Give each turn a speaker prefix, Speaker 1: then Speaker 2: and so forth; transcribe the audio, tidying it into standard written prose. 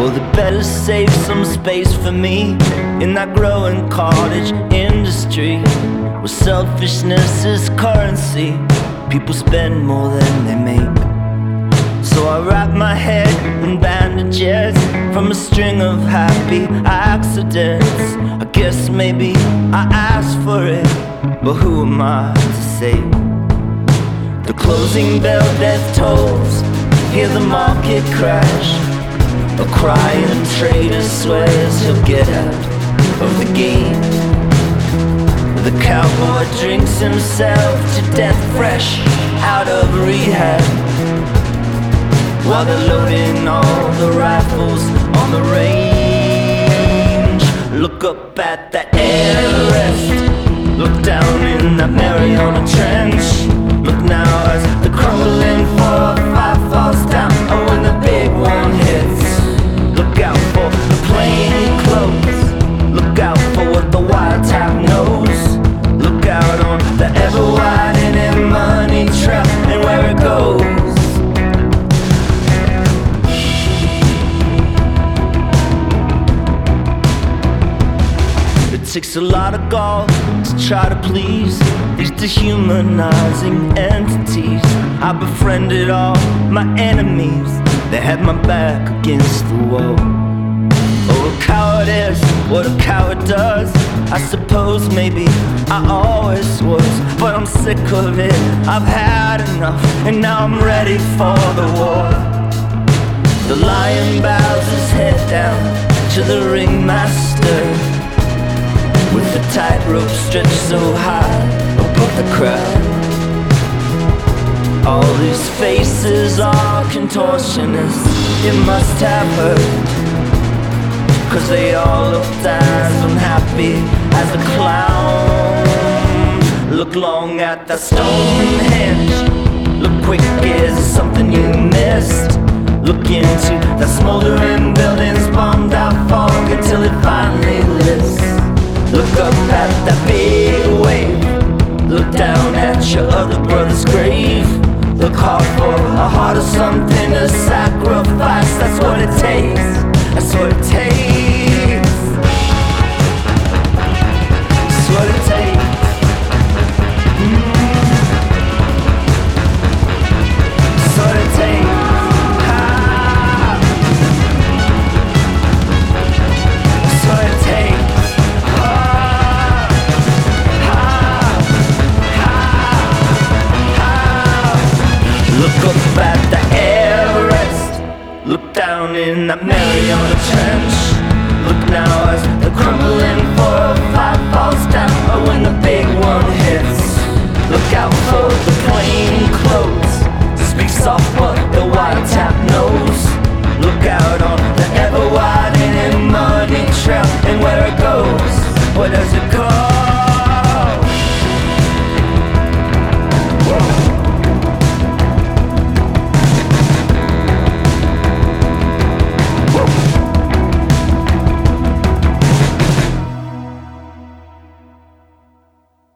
Speaker 1: Well, they better save some space for me in that growing cottage industry, where selfishness is currency. People spend more than they make. So I wrap my head in bandages from a string of happy accidents. I guess maybe I asked for it, but who am I to say? The closing bell, death tolls, hear the market crash. A crying trader swears he'll get out of the game. The cowboy drinks himself to death fresh out of rehab, while they're loading all the rifles on the range. Look up at that Everest, look down in that Mariana Trench. Look now as the crumbling 4-5 falls down. Oh, when the big one hits, look out for the plain clothes. Look out for what the wild tap knows. Look out on the ever-widening money trail and where it goes. It takes a lot of gall to try to please these dehumanizing entities. I befriended all my enemies, they had my back against the wall. Oh, a coward is what a coward does. I suppose maybe I always was, but I'm sick of it, I've had enough, and now I'm ready for the war. The lion bows his head down to the ringmaster, with the tightrope stretched so high above the crowd. All these faces are contortionists, it must have hurt, 'cause they all looked as unhappy as a clown. Look long at that Stonehenge, look quick, is there something you missed? Look into the smoldering buildings, bombed out fog until it finally lifts. Look up at that big wave, look down at your other brother's grave. Look hard for a heart or something to sacrifice. That's what it takes, that's what it takes. That's what it takes. That's what it takes. That's what it takes. Look up at the Everest, look down in that Mariana Trench. Look now as the crumbling 4